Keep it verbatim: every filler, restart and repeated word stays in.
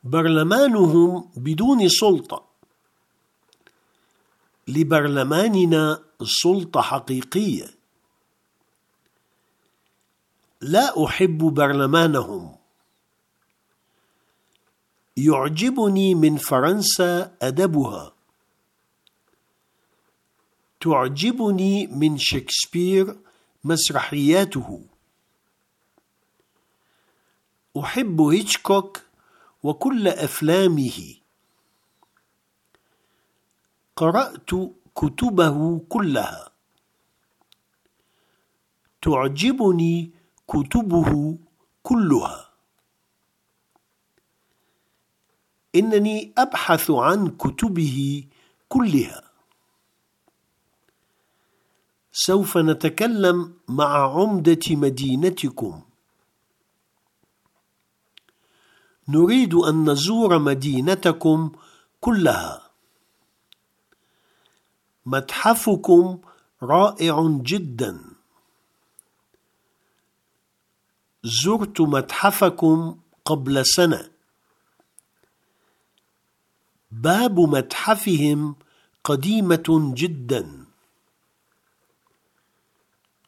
برلمانهم بدون سلطة. لبرلماننا سلطة حقيقية. لا أحب برلمانهم. يعجبني من فرنسا أدبها. تعجبني من شكسبير مسرحياته. أحب هيتشكوك وكل أفلامه. قرأت كتبه كلها. تعجبني كتبه كلها. إنني أبحث عن كتبه كلها. سوف نتكلم مع عمدة مدينتكم. نريد أن نزور مدينتكم كلها. متحفكم رائع جدا. زرت متحفكم قبل سنة. باب متحفهم قديمة جدا.